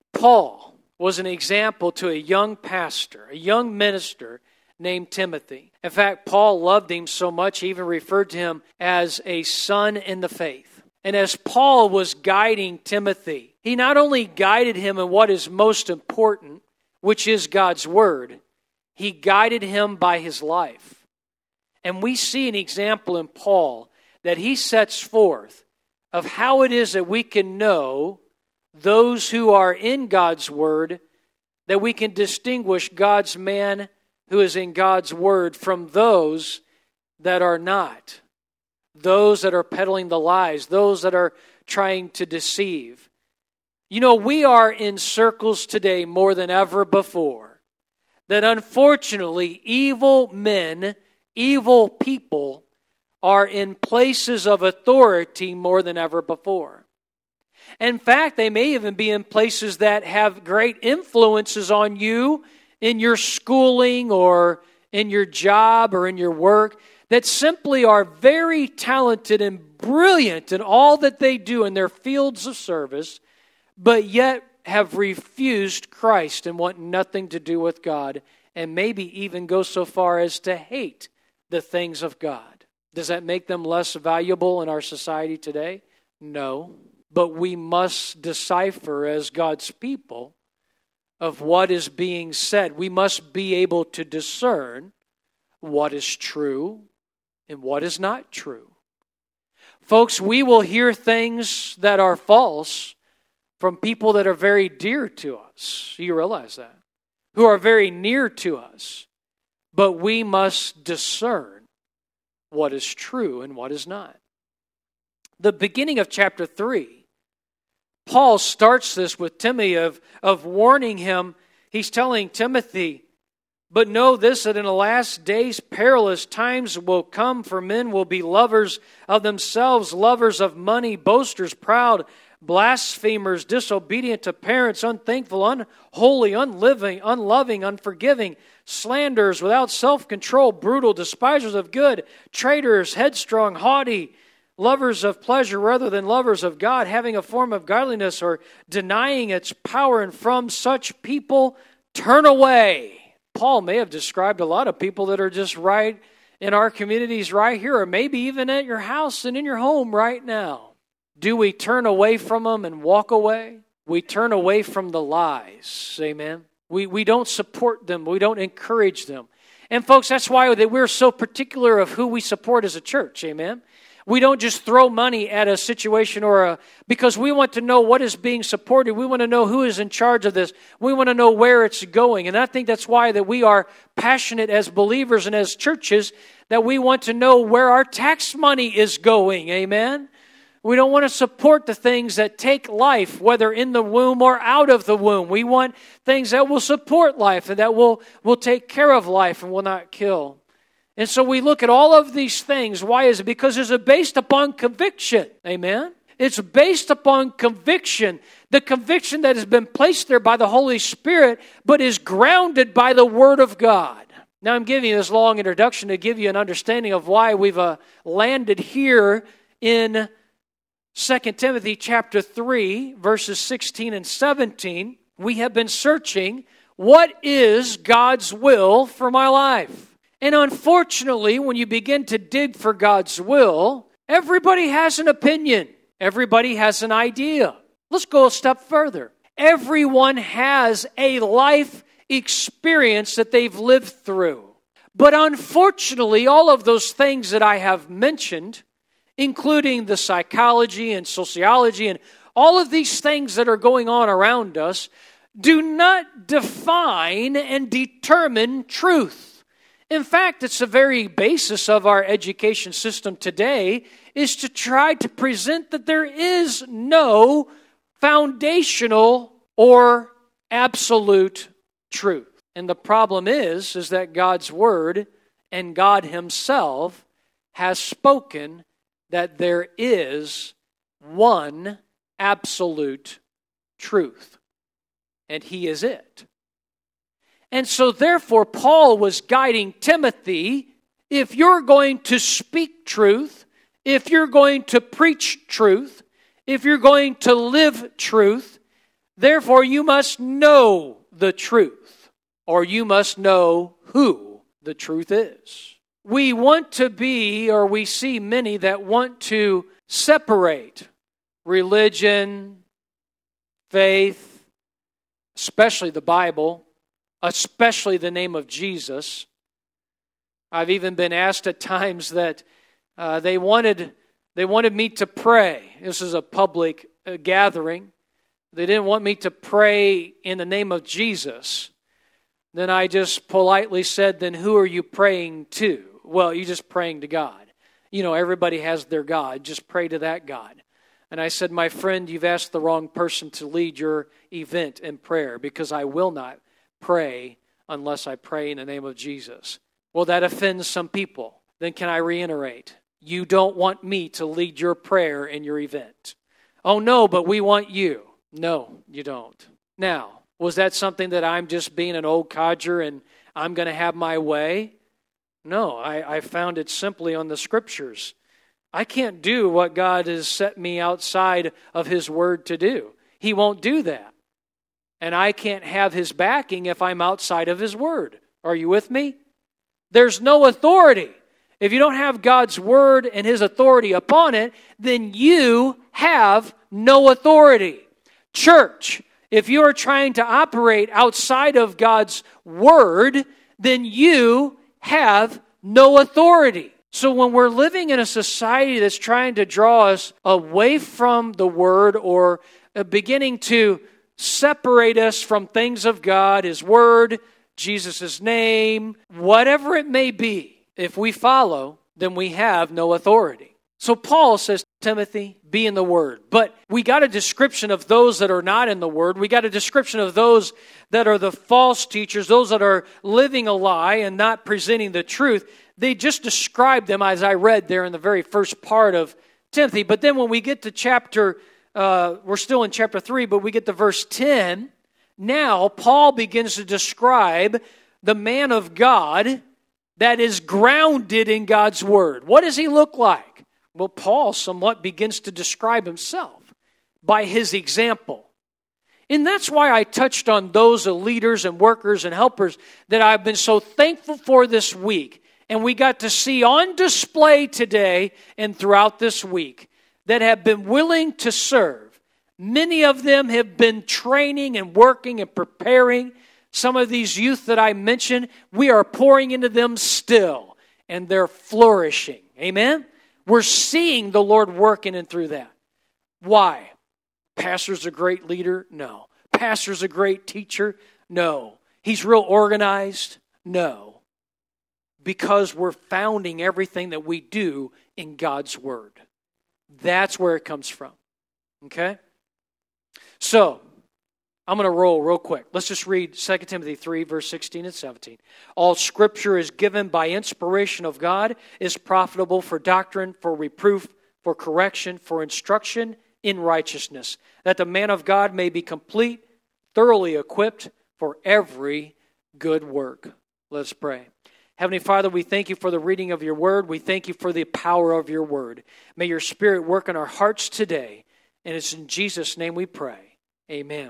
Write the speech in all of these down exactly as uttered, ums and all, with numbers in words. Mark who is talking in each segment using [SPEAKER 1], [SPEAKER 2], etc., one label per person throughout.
[SPEAKER 1] Paul was an example to a young pastor, a young minister named Timothy. In fact, Paul loved him so much, he even referred to him as a son in the faith. And as Paul was guiding Timothy, he not only guided him in what is most important, which is God's Word, he guided him by his life. And we see an example in Paul that he sets forth of how it is that we can know those who are in God's Word, that we can distinguish God's man who is in God's Word from those that are not. Those that are peddling the lies, those that are trying to deceive. You know, we are in circles today more than ever before that unfortunately evil men, evil people are in places of authority more than ever before. In fact, they may even be in places that have great influences on you in your schooling or in your job or in your work, that simply are very talented and brilliant in all that they do in their fields of service, but yet have refused Christ and want nothing to do with God, and maybe even go so far as to hate the things of God. Does that make them less valuable in our society today? No. But we must decipher as God's people of what is being said. We must be able to discern what is true and what is not true. Folks, we will hear things that are false from people that are very dear to us. You realize that? Who are very near to us. But we must discern what is true and what is not. The beginning of chapter three, Paul starts this with Timothy of, of warning him. He's telling Timothy, but know this, that in the last days perilous times will come, for men will be lovers of themselves, lovers of money, boasters, proud, blasphemers, disobedient to parents, unthankful, unholy, unliving, unloving, unforgiving, slanderers, without self-control, brutal, despisers of good, traitors, headstrong, haughty, lovers of pleasure rather than lovers of God, having a form of godliness or denying its power, and from such people turn away. Paul may have described a lot of people that are just right in our communities right here, or maybe even at your house and in your home right now. Do we turn away from them and walk away? We turn away from the lies. Amen. We, we don't support them. We don't encourage them. And folks, that's why we're so particular of who we support as a church. Amen. We don't just throw money at a situation or a, because we want to know what is being supported. We want to know who is in charge of this. We want to know where it's going. And I think that's why that we are passionate as believers and as churches, that we want to know where our tax money is going. Amen. We don't want to support the things that take life, whether in the womb or out of the womb. We want things that will support life and that will, will take care of life and will not kill. And so we look at all of these things. Why is it? Because it's based upon conviction. Amen? It's based upon conviction. The conviction that has been placed there by the Holy Spirit, but is grounded by the Word of God. Now I'm giving you this long introduction to give you an understanding of why we've uh, landed here in Second Timothy chapter three, verses sixteen and seventeen. We have been searching, what is God's will for my life? And unfortunately, when you begin to dig for God's will, everybody has an opinion. Everybody has an idea. Let's go a step further. Everyone has a life experience that they've lived through. But unfortunately, all of those things that I have mentioned, including the psychology and sociology and all of these things that are going on around us, do not define and determine truth. In fact, it's the very basis of our education system today is to try to present that there is no foundational or absolute truth. And the problem is, is that God's Word and God Himself has spoken that there is one absolute truth. And He is it. And so therefore, Paul was guiding Timothy, if you're going to speak truth, if you're going to preach truth, if you're going to live truth, Therefore you must know the truth, or you must know who the truth is. We want to be, or we see many that want to separate religion, faith, especially the Bible, especially the name of Jesus. I've even been asked at times that uh, they wanted they wanted me to pray. This is a public uh, gathering. They didn't want me to pray in the name of Jesus. Then I just politely said, then who are you praying to? Well, you're just praying to God. You know, everybody has their God. Just pray to that God. And I said, my friend, you've asked the wrong person to lead your event in prayer, because I will not pray unless I pray in the name of Jesus. Well, that offends some people. Then can I reiterate? You don't want me to lead your prayer in your event. Oh, no, but we want you. No, you don't. Now, was that something that I'm just being an old codger and I'm going to have my way? No, I, I found it simply on the Scriptures. I can't do what God has set me outside of His Word to do. He won't do that. And I can't have His backing if I'm outside of His Word. Are you with me? There's no authority. If you don't have God's Word and His authority upon it, then you have no authority. Church, if you are trying to operate outside of God's Word, then you have no authority. So when we're living in a society that's trying to draw us away from the Word, or beginning to separate us from things of God, His Word, Jesus' name, whatever it may be, if we follow, then we have no authority. So Paul says, Timothy, be in the Word. But we got a description of those that are not in the Word. We got a description of those that are the false teachers, those that are living a lie and not presenting the truth. They just described them as I read there in the very first part of Timothy. But then when we get to chapter, uh, we're still in chapter three, but we get to verse ten. Now Paul begins to describe the man of God that is grounded in God's Word. What does he look like? Well, Paul somewhat begins to describe himself by his example. And that's why I touched on those leaders and workers and helpers that I've been so thankful for this week. And we got to see on display today and throughout this week that have been willing to serve. Many of them have been training and working and preparing. Some of these youth that I mentioned, we are pouring into them still, and they're flourishing. Amen? We're seeing the Lord working in through that. Why? Pastor's a great leader? No. Pastor's a great teacher? No. He's real organized? No. Because we're founding everything that we do in God's Word. That's where it comes from. Okay? So, I'm going to roll real quick. Let's just read Second Timothy three, verse sixteen and seventeen. All Scripture is given by inspiration of God, is profitable for doctrine, for reproof, for correction, for instruction in righteousness, that the man of God may be complete, thoroughly equipped for every good work. Let's pray. Heavenly Father, we thank you for the reading of your word. We thank you for the power of your word. May your Spirit work in our hearts today. And it's in Jesus' name we pray. Amen.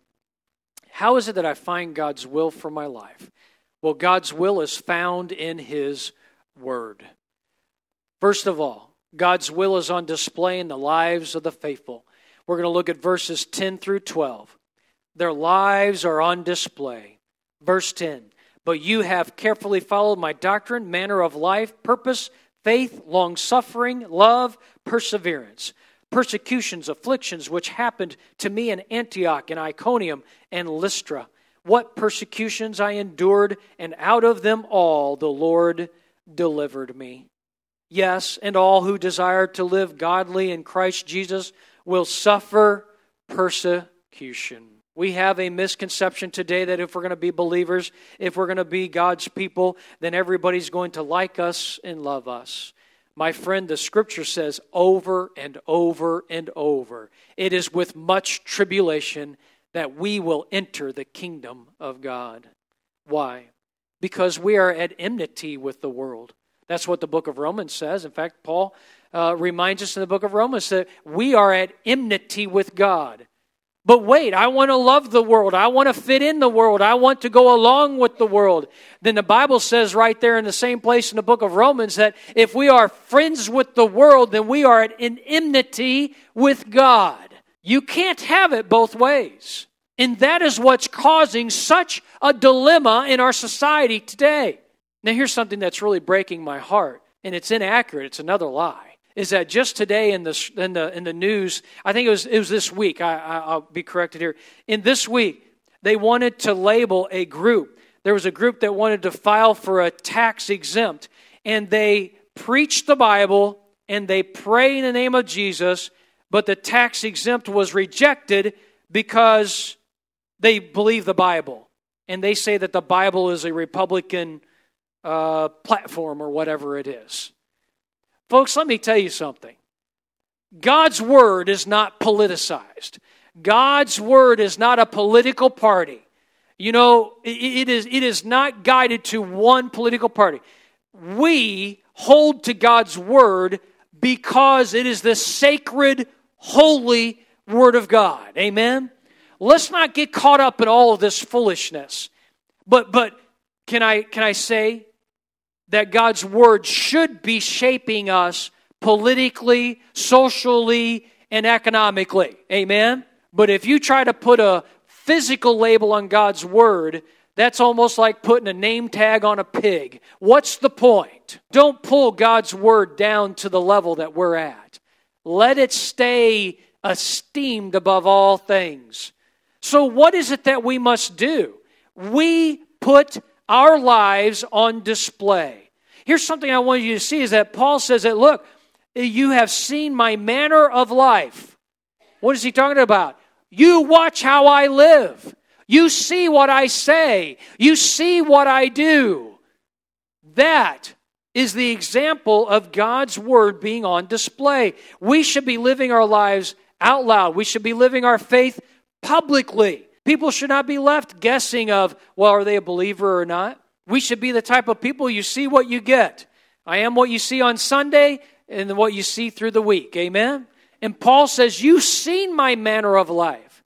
[SPEAKER 1] How is it that I find God's will for my life? Well, God's will is found in His Word. First of all, God's will is on display in the lives of the faithful. We're going to look at verses ten through twelve. Their lives are on display. Verse ten, but you have carefully followed my doctrine, manner of life, purpose, faith, long-suffering, love, perseverance, persecutions, afflictions, which happened to me in Antioch and Iconium and Lystra. What persecutions I endured, and out of them all the Lord delivered me. Yes, and all who desire to live godly in Christ Jesus will suffer persecution. We have a misconception today that if we're going to be believers, if we're going to be God's people, then everybody's going to like us and love us. My friend, the Scripture says over and over and over, it is with much tribulation that we will enter the kingdom of God. Why? Because we are at enmity with the world. That's what the book of Romans says. In fact, Paul uh, reminds us in the book of Romans that we are at enmity with God. But wait, I want to love the world. I want to fit in the world. I want to go along with the world. Then the Bible says right there in the same place in the book of Romans that if we are friends with the world, then we are in enmity with God. You can't have it both ways. And that is what's causing such a dilemma in our society today. Now here's something that's really breaking my heart, and it's inaccurate. It's another lie. Is that just today in the in the in the news? I think it was it was this week. I, I, I'll be corrected here. In this week, they wanted to label a group. There was a group that wanted to file for a tax exempt, and they preach the Bible and they pray in the name of Jesus, but the tax exempt was rejected because they believe the Bible, and they say that the Bible is a Republican uh, platform or whatever it is. Folks, let me tell you something. God's Word is not politicized. God's Word is not a political party. You know, it is, it is not guided to one political party. We hold to God's Word because it is the sacred, holy Word of God. Amen? Let's not get caught up in all of this foolishness. But but can I can I say that God's Word should be shaping us politically, socially, and economically. Amen? But if you try to put a physical label on God's Word, that's almost like putting a name tag on a pig. What's the point? Don't pull God's Word down to the level that we're at. Let it stay esteemed above all things. So what is it that we must do? We put our lives on display. Here's something I want you to see is that Paul says that, look, you have seen my manner of life. What is he talking about? You watch how I live. You see what I say. You see what I do. That is the example of God's Word being on display. We should be living our lives out loud. We should be living our faith publicly. People should not be left guessing of, well, are they a believer or not? We should be the type of people you see what you get. I am what you see on Sunday and what you see through the week. Amen? And Paul says, you've seen my manner of life.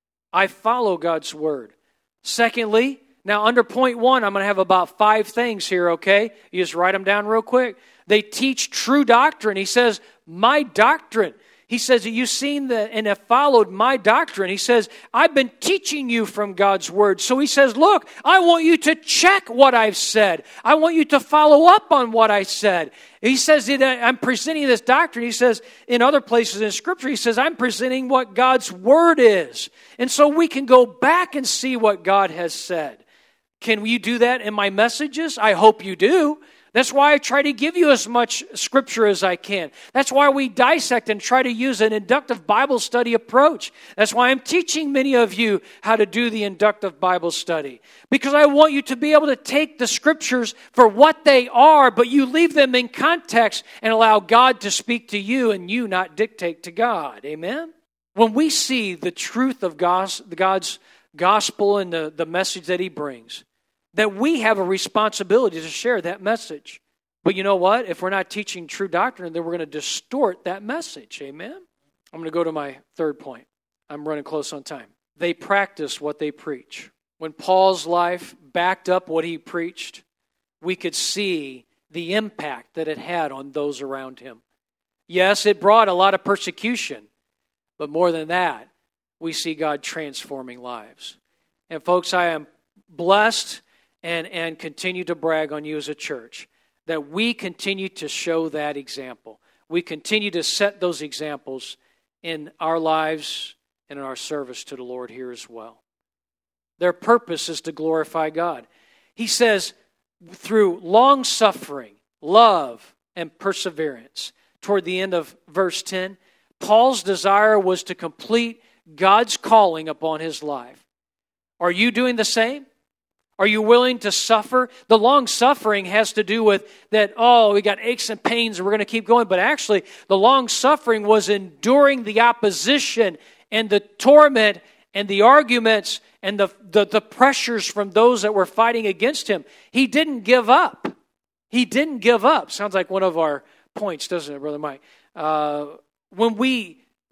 [SPEAKER 1] I follow God's Word. Secondly, now under point one, I'm going to have about five things here, okay? You just write them down real quick. They teach true doctrine. He says, my doctrine. He says, you've seen the, and have followed my doctrine. He says, I've been teaching you from God's Word. So he says, look, I want you to check what I've said. I want you to follow up on what I said. He says, I'm presenting this doctrine. He says, in other places in Scripture, he says, I'm presenting what God's Word is. And so we can go back and see what God has said. Can you do that in my messages? I hope you do. That's why I try to give you as much Scripture as I can. That's why we dissect and try to use an inductive Bible study approach. That's why I'm teaching many of you how to do the inductive Bible study. Because I want you to be able to take the Scriptures for what they are, but you leave them in context and allow God to speak to you and you not dictate to God. Amen? When we see the truth of God's gospel and the, the message that He brings, that we have a responsibility to share that message. But you know what? If we're not teaching true doctrine, then we're going to distort that message. Amen? I'm going to go to my third point. I'm running close on time. They practice what they preach. When Paul's life backed up what he preached, we could see the impact that it had on those around him. Yes, it brought a lot of persecution, but more than that, we see God transforming lives. And folks, I am blessed And, and continue to brag on you as a church, that we continue to show that example. We continue to set those examples in our lives and in our service to the Lord here as well. Their purpose is to glorify God. He says, through long suffering, love, and perseverance. Toward the end of verse ten, Paul's desire was to complete God's calling upon his life. Are you doing the same? Are you willing to suffer? The long suffering has to do with that, oh, we got aches and pains and we're going to keep going. But actually, the long suffering was enduring the opposition and the torment and the arguments and the, the, the pressures from those that were fighting against him. He didn't give up. He didn't give up. Sounds like one of our points, doesn't it, Brother Mike? Uh, when we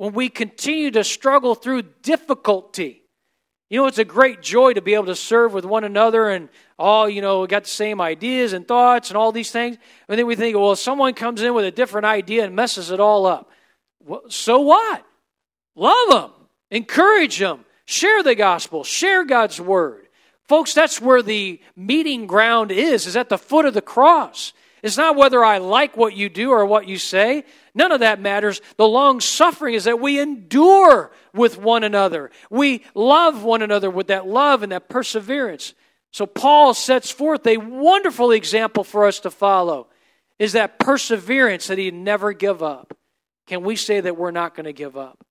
[SPEAKER 1] when we continue to struggle through difficulty. You know, it's a great joy to be able to serve with one another and all, you know, we got the same ideas and thoughts and all these things. And then we think, well, if someone comes in with a different idea and messes it all up, well, so what? Love them. Encourage them. Share the gospel. Share God's word. Folks, that's where the meeting ground is, is at the foot of the cross. It's not whether I like what you do or what you say. None of that matters. The long suffering is that we endure with one another. We love one another with that love and that perseverance. So Paul sets forth a wonderful example for us to follow, is that perseverance that he never give up. Can we say that we're not going to give up?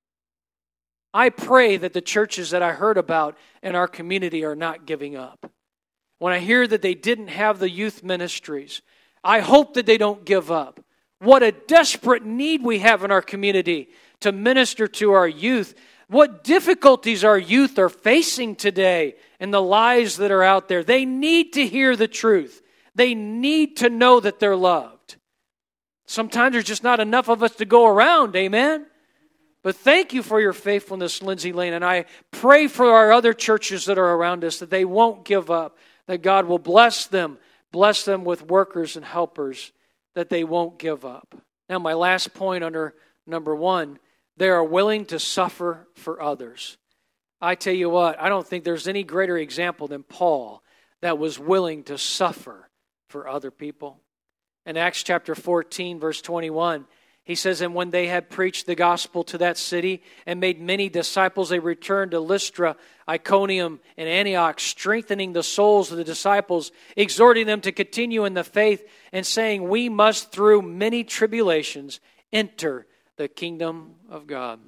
[SPEAKER 1] I pray that the churches that I heard about in our community are not giving up. When I hear that they didn't have the youth ministries, I hope that they don't give up. What a desperate need we have in our community to minister to our youth. What difficulties our youth are facing today and the lies that are out there. They need to hear the truth. They need to know that they're loved. Sometimes there's just not enough of us to go around, amen? But thank you for your faithfulness, Lindsay Lane, and I pray for our other churches that are around us that they won't give up, that God will bless them, bless them with workers and helpers, that they won't give up. Now, my last point under number one, they are willing to suffer for others. I tell you what, I don't think there's any greater example than Paul that was willing to suffer for other people. In Acts chapter fourteen, verse twenty-one, he says, and when they had preached the gospel to that city and made many disciples, they returned to Lystra, Iconium, and Antioch, strengthening the souls of the disciples, exhorting them to continue in the faith, and saying, we must through many tribulations enter the kingdom of God.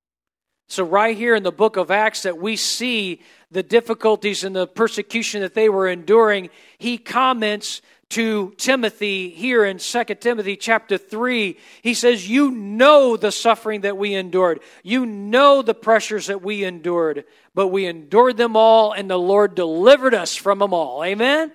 [SPEAKER 1] So right here in the book of Acts that we see the difficulties and the persecution that they were enduring, he comments to Timothy here in Second Timothy chapter three. He says, you know the suffering that we endured. You know the pressures that we endured, but we endured them all and the Lord delivered us from them all. Amen?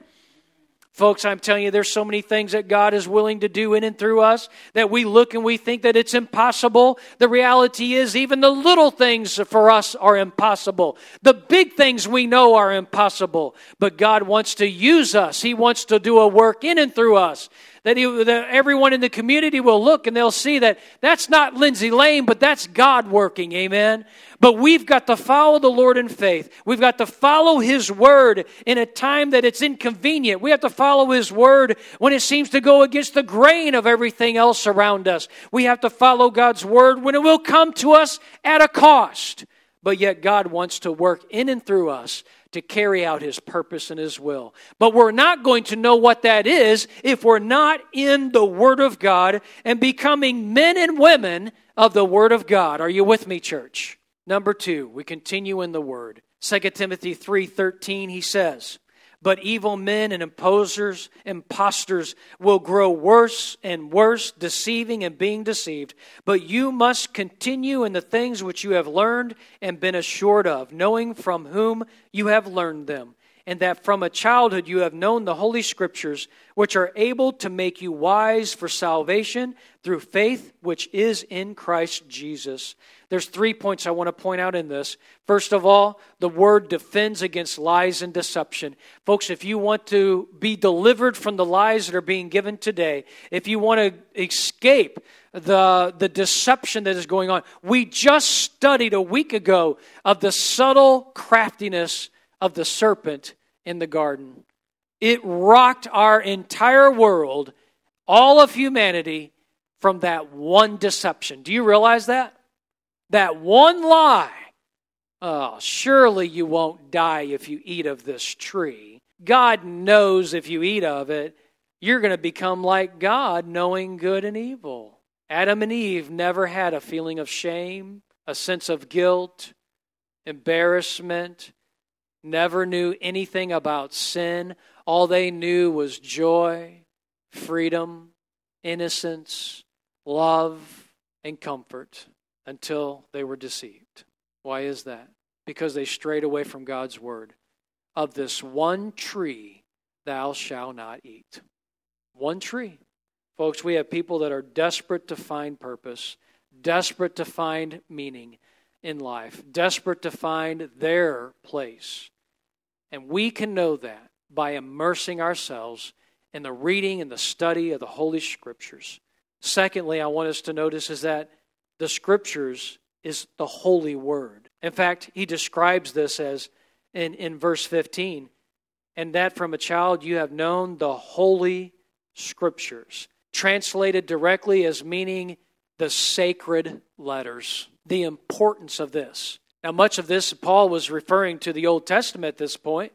[SPEAKER 1] Folks, I'm telling you, there's so many things that God is willing to do in and through us that we look and we think that it's impossible. The reality is even the little things for us are impossible. The big things we know are impossible. But God wants to use us. He wants to do a work in and through us. That, he, that everyone in the community will look and they'll see that that's not Lindsay Lane, but that's God working. Amen? But we've got to follow the Lord in faith. We've got to follow His Word in a time that it's inconvenient. We have to follow His Word when it seems to go against the grain of everything else around us. We have to follow God's Word when it will come to us at a cost. But yet God wants to work in and through us to carry out His purpose and His will. But we're not going to know what that is if we're not in the Word of God and becoming men and women of the Word of God. Are you with me, church? Number two, we continue in the Word. Second Timothy three thirteen, he says, but evil men and imposers, impostors will grow worse and worse, deceiving and being deceived. But you must continue in the things which you have learned and been assured of, knowing from whom you have learned them, and that from a childhood you have known the Holy Scriptures, which are able to make you wise for salvation through faith which is in Christ Jesus. There's three points I want to point out in this. First of all, the Word defends against lies and deception. Folks, if you want to be delivered from the lies that are being given today, if you want to escape the, the deception that is going on, we just studied a week ago of the subtle craftiness of the serpent in the garden. It rocked our entire world, all of humanity, from that one deception. Do you realize that? That one lie. Oh, surely you won't die if you eat of this tree. God knows if you eat of it, you're going to become like God, knowing good and evil. Adam and Eve never had a feeling of shame, a sense of guilt, embarrassment, never knew anything about sin. All they knew was joy, freedom, innocence, love, and comfort until they were deceived. Why is that? Because they strayed away from God's word. Of this one tree thou shalt not eat. One tree. Folks, we have people that are desperate to find purpose, desperate to find meaning in life, desperate to find their place. And we can know that by immersing ourselves in the reading and the study of the Holy Scriptures. Secondly, I want us to notice is that the Scriptures is the Holy Word. In fact, he describes this as in, in verse fifteen, and that from a child you have known the Holy Scriptures, translated directly as meaning the sacred letters. The importance of this. Now, much of this, Paul was referring to the Old Testament at this point.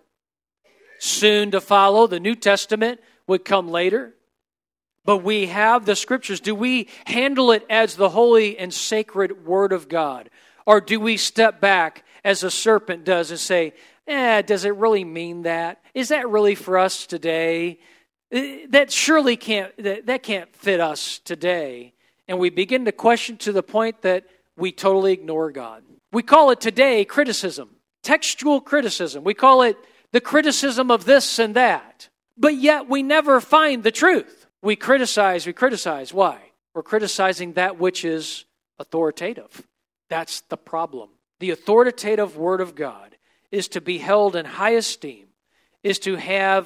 [SPEAKER 1] Soon to follow, the New Testament would come later. But we have the Scriptures. Do we handle it as the holy and sacred Word of God? Or do we step back as a serpent does and say, eh, does it really mean that? Is that really for us today? That surely can't, that, that can't fit us today. And we begin to question to the point that we totally ignore God. We call it today criticism, textual criticism. We call it the criticism of this and that. But yet we never find the truth. We criticize, we criticize. Why? We're criticizing that which is authoritative. That's the problem. The authoritative Word of God is to be held in high esteem, is to have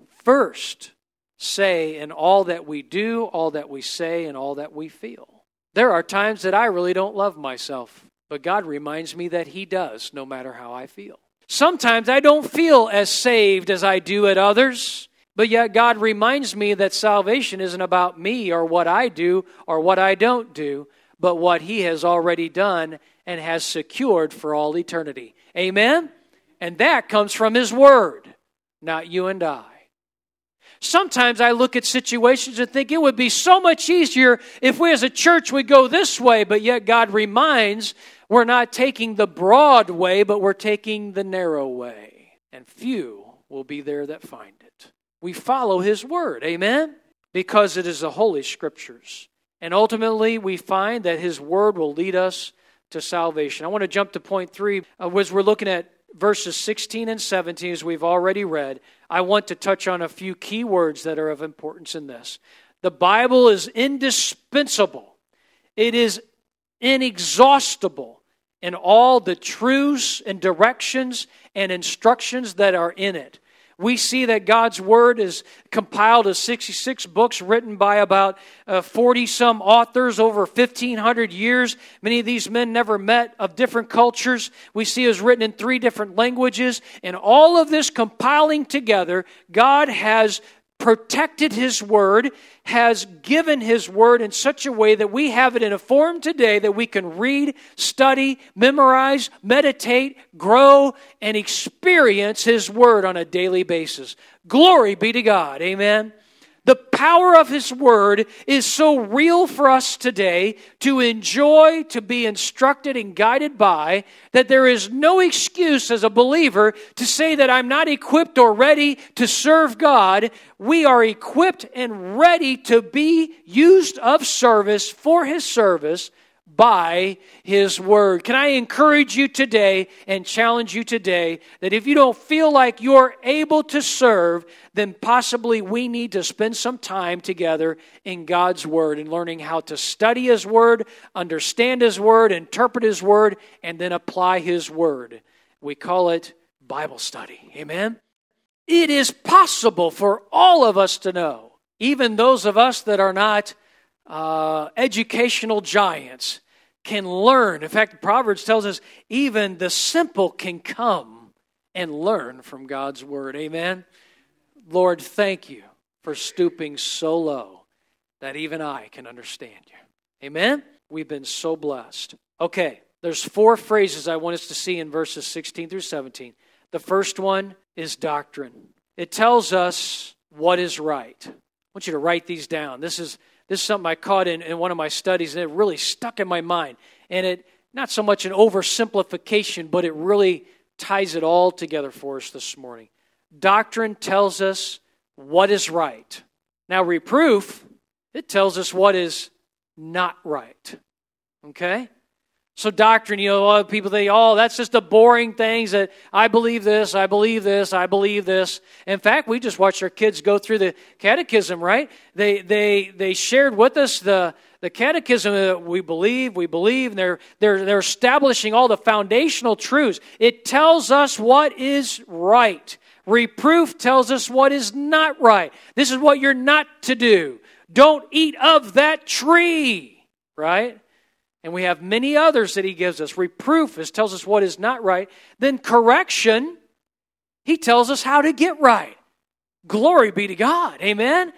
[SPEAKER 1] first say in all that we do, all that we say, and all that we feel. There are times that I really don't love myself, but God reminds me that He does, no matter how I feel. Sometimes I don't feel as saved as I do at others, but yet God reminds me that salvation isn't about me or what I do or what I don't do, but what He has already done and has secured for all eternity. Amen? And that comes from His Word, not you and I. Sometimes I look at situations and think it would be so much easier if we as a church would go this way, but yet God reminds we're not taking the broad way, but we're taking the narrow way. And few will be there that find it. We follow His Word, amen? Because it is the Holy Scriptures. And ultimately we find that His Word will lead us to salvation. I want to jump to point three, uh, as we're looking at verses sixteen and seventeen, as we've already read. I want to touch on a few key words that are of importance in this. The Bible is indispensable. It is inexhaustible in all the truths and directions and instructions that are in it. We see that God's Word is compiled of sixty-six books written by about forty-some authors over fifteen hundred years. Many of these men never met, of different cultures. We see it was written in three different languages. And all of this compiling together, God has protected His Word, has given His Word in such a way that we have it in a form today that we can read, study, memorize, meditate, grow, and experience His Word on a daily basis. Glory be to God. Amen. The power of His Word is so real for us today to enjoy, to be instructed and guided by, that there is no excuse as a believer to say that I'm not equipped or ready to serve God. We are equipped and ready to be used of service for His service by His Word. Can I encourage you today and challenge you today that if you don't feel like you're able to serve, then possibly we need to spend some time together in God's Word and learning how to study His Word, understand His Word, interpret His Word, and then apply His Word. We call it Bible study. Amen? It is possible for all of us to know, even those of us that are not Uh, educational giants, can learn. In fact, Proverbs tells us even the simple can come and learn from God's Word. Amen? Lord, thank You for stooping so low that even I can understand You. Amen? We've been so blessed. Okay, there's four phrases I want us to see in verses sixteen through seventeen. The first one is doctrine. It tells us what is right. I want you to write these down. This is This is something I caught in, in one of my studies, and it really stuck in my mind. And it, not so much an oversimplification, but it really ties it all together for us this morning. Doctrine tells us what is right. Now, reproof, it tells us what is not right. Okay? So doctrine, you know, a lot of people think, oh, that's just the boring things that I believe this, I believe this, I believe this. In fact, we just watched our kids go through the catechism, right? They they they shared with us the the catechism that we believe, we believe, and they're they're they're establishing all the foundational truths. It tells us what is right. Reproof tells us what is not right. This is what you're not to do. Don't eat of that tree, right? And we have many others that he gives us. Reproof is, tells us what is not right. Then correction, he tells us how to get right. Glory be to God. Amen?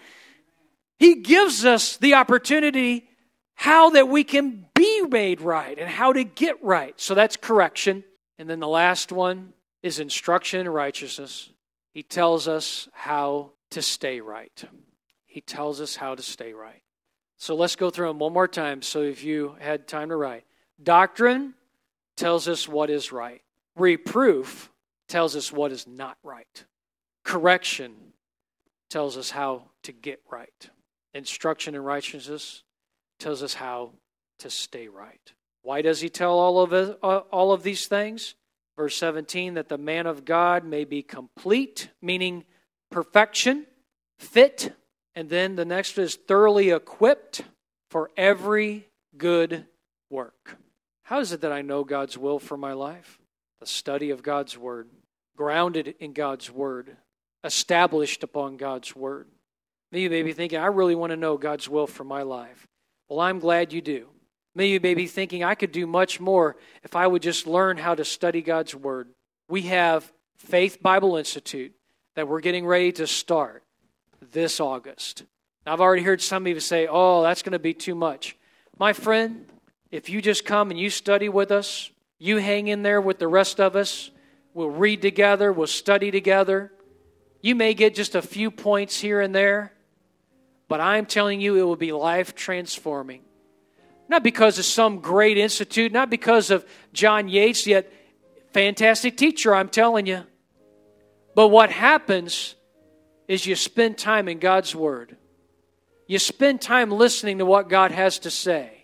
[SPEAKER 1] He gives us the opportunity how that we can be made right and how to get right. So that's correction. And then the last one is instruction in righteousness. He tells us how to stay right. He tells us how to stay right. So let's go through them one more time so if you had time to write. Doctrine tells us what is right. Reproof tells us what is not right. Correction tells us how to get right. Instruction in righteousness tells us how to stay right. Why does he tell all of it, all of these things? Verse seventeen, that the man of God may be complete, meaning perfection, fit. And then the next is thoroughly equipped for every good work. How is it that I know God's will for my life? The study of God's Word, grounded in God's Word, established upon God's Word. You may be thinking, I really want to know God's will for my life. Well, I'm glad you do. Maybe you may be thinking, I could do much more if I would just learn how to study God's Word. We have Faith Bible Institute that we're getting ready to start this August. Now, I've already heard some of you say, oh, that's going to be too much. My friend, if you just come and you study with us, you hang in there with the rest of us, we'll read together, we'll study together. You may get just a few points here and there, but I'm telling you it will be life transforming. Not because of some great institute, not because of John Yates, yet fantastic teacher, I'm telling you. But what happens is you spend time in God's Word. You spend time listening to what God has to say.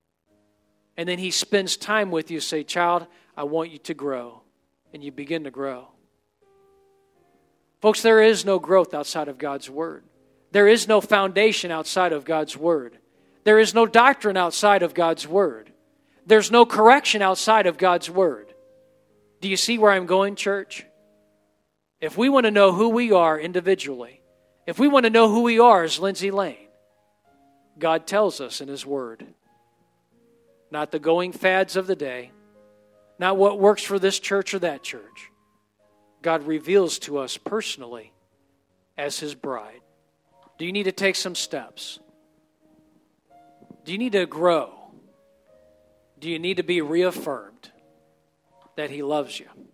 [SPEAKER 1] And then He spends time with you, say, child, I want you to grow. And you begin to grow. Folks, there is no growth outside of God's Word. There is no foundation outside of God's Word. There is no doctrine outside of God's Word. There's no correction outside of God's Word. Do you see where I'm going, church? If we want to know who we are individually, if we want to know who we are as Lindsay Lane, God tells us in His Word. Not the going fads of the day, not what works for this church or that church. God reveals to us personally as His bride. Do you need to take some steps? Do you need to grow? Do you need to be reaffirmed that He loves you?